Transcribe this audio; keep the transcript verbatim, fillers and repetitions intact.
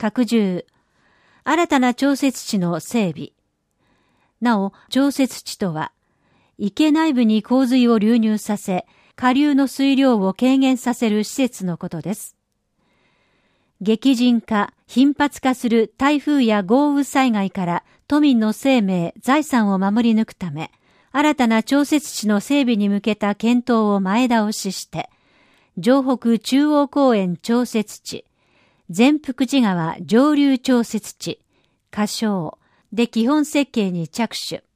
拡充、新たな調節池の整備。なお、調節池とは、池内部に洪水を流入させ、下流の水量を軽減させる施設のことです。激甚化、頻発化する台風や豪雨災害から都民の生命、財産を守り抜くため、新たな調節池の整備に向けた検討を前倒しして、城北中央公園調節池、善福寺川上流調節池、仮称で基本設計に着手。